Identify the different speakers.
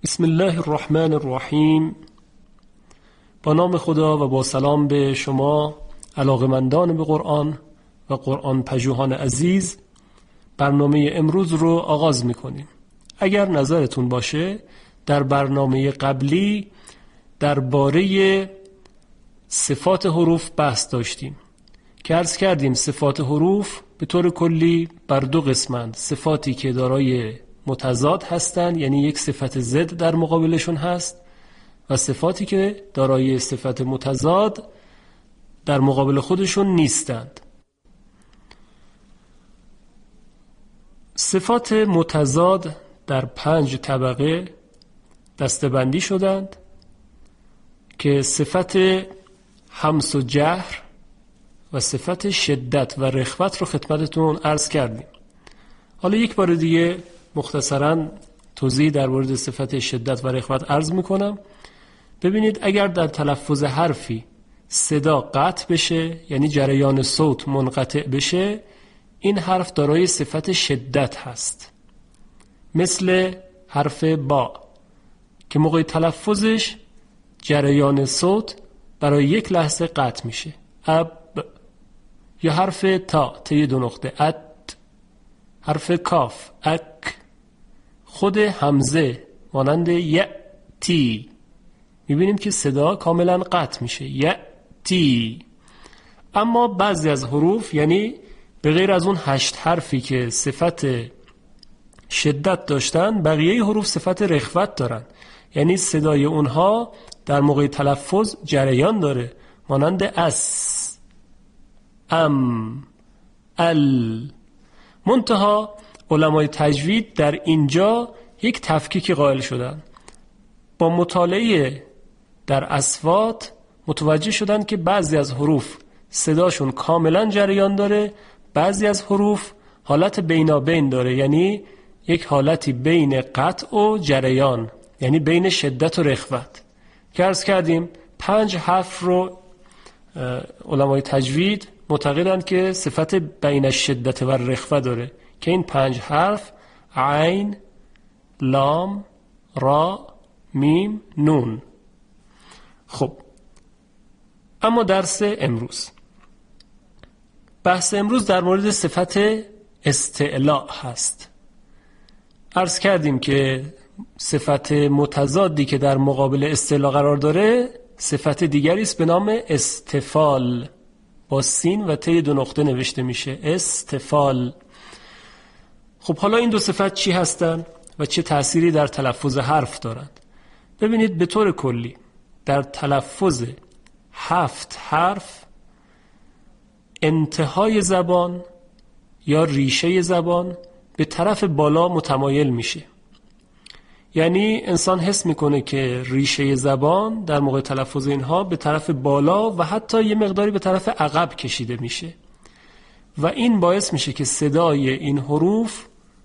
Speaker 1: بسم الله الرحمن الرحیم. با نام خدا و با سلام به شما علاقه‌مندان به قرآن و قرآن پژوهان عزیز، برنامه امروز رو آغاز می‌کنیم. اگر نظرتون باشه در برنامه قبلی درباره صفات حروف بحث داشتیم که عرض کردیم صفات حروف به طور کلی بر دو قسمند: صفاتی که دارای متضاد هستند، یعنی یک صفت ضد در مقابلشون هست، و صفاتی که دارای صفت متضاد در مقابل خودشون نیستند. صفات متضاد در 5 طبقه دسته‌بندی شدند که صفت همس و جهر و صفت شدت و رخوت رو خدمتتون عرض کردیم. حالا یک بار دیگه مختصراً توضیح در مورد صفت شدت و رخوت عرض میکنم. ببینید، اگر در تلفظ حرفی صدا قطع بشه، یعنی جریان صوت منقطع بشه، این حرف دارای صفت شدت هست. مثل حرف با که موقع تلفظش جریان صوت برای یک لحظه قطع میشه، اب. یا حرف تا، ته 2 نقطه، ات. حرف کاف، اک. خود همزه مانند یأتی، میبینیم که صدا کاملا قطع میشه، یأتی. اما بعضی از حروف، یعنی به غیر از اون 8 حرفی که صفت شدت داشتن، بقیه حروف صفت رخوت دارن، یعنی صدای اونها در موقع تلفظ جریان داره، مانند اس، ام، ال. منتها علمای تجوید در اینجا یک تفکیک قائل شدن. با مطالعه در اصوات متوجه شدن که بعضی از حروف صداشون کاملا جریان داره، بعضی از حروف حالت بینابین داره، یعنی یک حالتی بین قطع و جریان، یعنی بین شدت و رخوت. که عرض کردیم 5 حرف رو علمای تجوید معتقدند که صفت بین شدت و رخوت داره، که این 5 حرف عین، لام، را، میم، نون. خب، اما درس امروز، بحث امروز در مورد صفت استعلاء هست. عرض کردیم که صفت متضادی که در مقابل استعلاء قرار داره صفت دیگری است به نام استفال، با سین و ته 2 نقطه نوشته میشه، استفال. خب حالا این 2 صفت چی هستن و چه تأثیری در تلفظ حرف دارند؟ ببینید، به طور کلی در تلفظ 7 حرف انتهای زبان یا ریشه زبان به طرف بالا متمایل میشه. یعنی انسان حس میکنه که ریشه زبان در موقع تلفظ اینها به طرف بالا و حتی یه مقداری به طرف عقب کشیده میشه و این باعث میشه که صدای این حروف